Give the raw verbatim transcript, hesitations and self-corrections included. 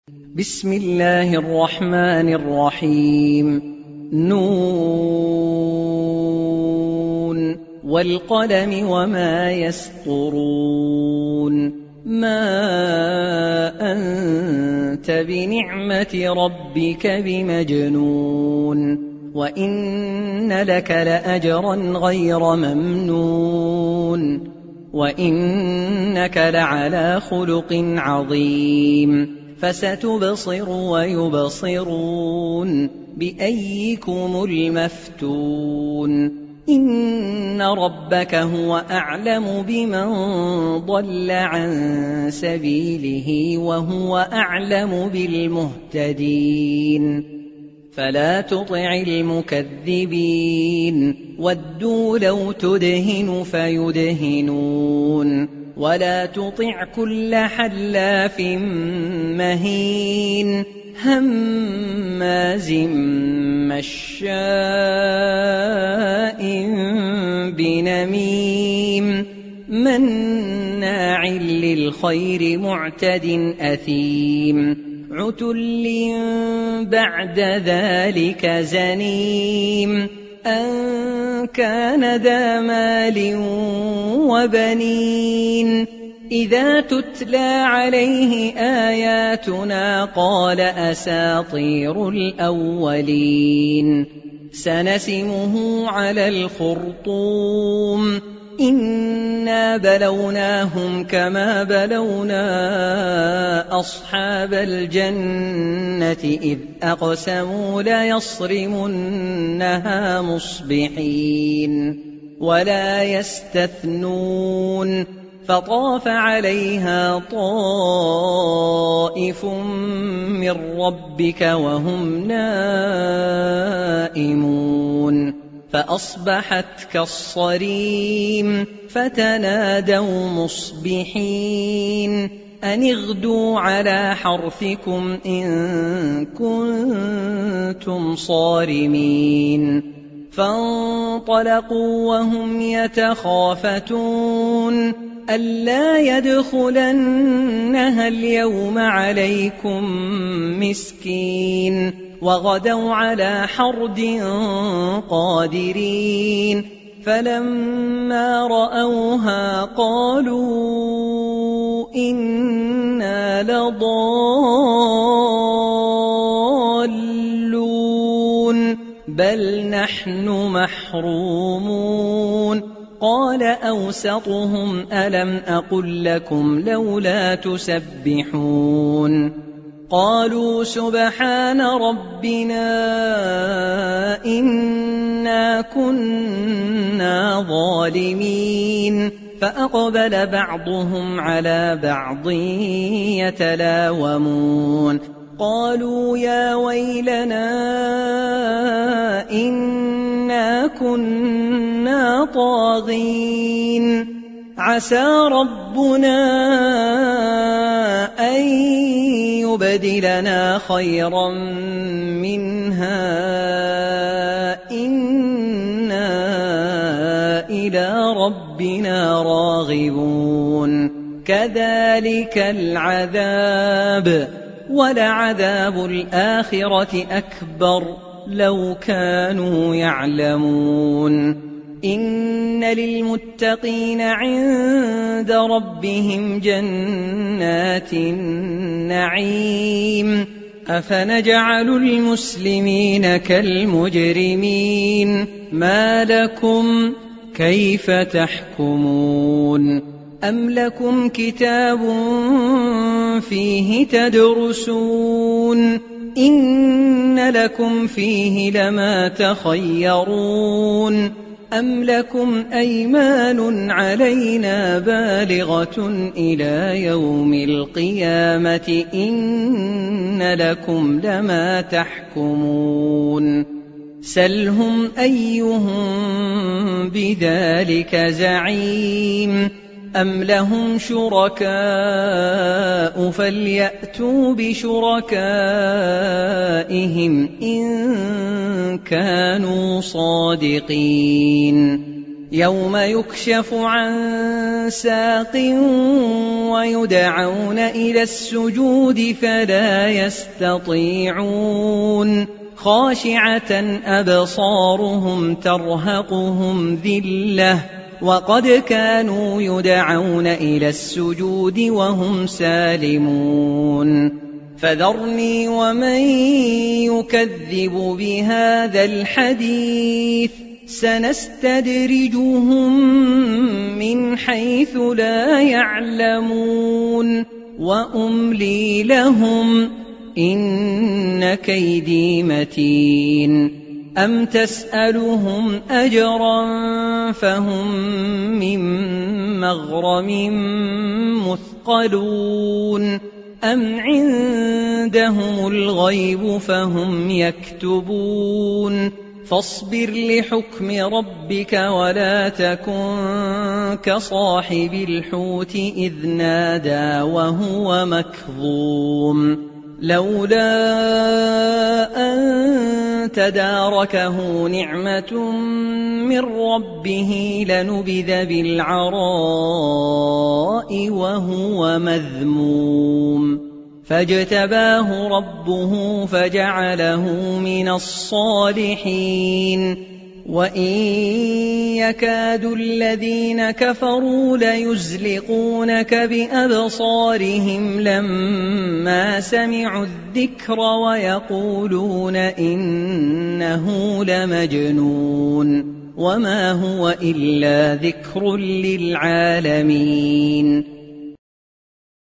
بسم الله الرحمن الرحيم. نون والقلم وما يسطرون. ما أنت بنعمة ربك بمجنون وإن لك لأجرا غير ممنون وإنك لعلى خلق عظيم. فستبصر ويبصرون بأيكم المفتون. إن ربك هو أعلم بمن ضل عن سبيله وهو أعلم بالمهتدين. فلا تطع المكذبين ودوا لو تدهن فيدهنون ولا تطع كل حلاف مهين هماز مشاء بنميم مناع للخير معتد أثيم عتل بعد ذلك زنيم أن كان ذا مال وبنين. إذا تتلى عليه آياتنا قال أساطير الأولين. سنسمه على الخرطوم. إنا بلوناهم كما بلونا أصحاب الجنة إذ أقسموا ليصرمنها مصبحين ولا يستثنون. فطاف عليها طائف من ربك وهم نائمون فأصبحت كالصريم. فتنادوا مصبحين أن اغدوا على حرثكم إن كنتم صارمين. فانطلقوا وهم يتخافتون ألا يدخلنها اليوم عليكم مسكين وغدوا على حرد قادرين. فلما رأوها قالوا إنا لضالون بل نحن محرومون. قال أوسطهم ألم أقل لكم لولا تسبحون. قالوا سبحان ربنا إنا كنا ظالمين. فأقبل بعضهم على بعض يتلاومون قالوا يا ويلنا إنا كنا طاغين عسى ربنا أن يبدلنا خيرا منها إنا إلى ربنا راغبون. كذلك العذاب ولعذاب الآخرة أكبر لو كانوا يعلمون. إن للمتقين عند ربهم جنات النعيم. أفنجعل المسلمين كالمجرمين ما لكم كيف تحكمون. أم لكم كتاب فيه تدرسون إن لكم فيه لما تخيرون. أم لكم أيمان علينا بالغة إلى يوم القيامة إن لكم لما تحكمون. سلهم أيهم بذلك زعيم. أم لهم شركاء فليأتوا بشركائهم إن كانوا صادقين. يوم يكشف عن ساق ويدعون إلى السجود فلا يستطيعون خاشعة أبصارهم ترهقهم ذلة وقد كانوا يدعون إلى السجود وهم سالمون فذرني ومن يكذب بهذا الحديث سنستدرجهم من حيث لا يعلمون وأملي لهم إن كيدي متين أم تسألهم أجرا فهم من مغرم مثقلون أم عندهم الغيب فهم يكتبون فاصبر لحكم ربك ولا تكن كصاحب الحوت إذ نادى وهو مكظوم لولا أن تداركه نعمة من ربه لنبذ بالعراء وهو مذموم فاجتباه ربه فجعله من الصالحين وإن يكاد الذين كفروا ليزلقونك بأبصارهم لما سمعوا الذكر ويقولون إنه لمجنون وما هو إلا ذكر للعالمين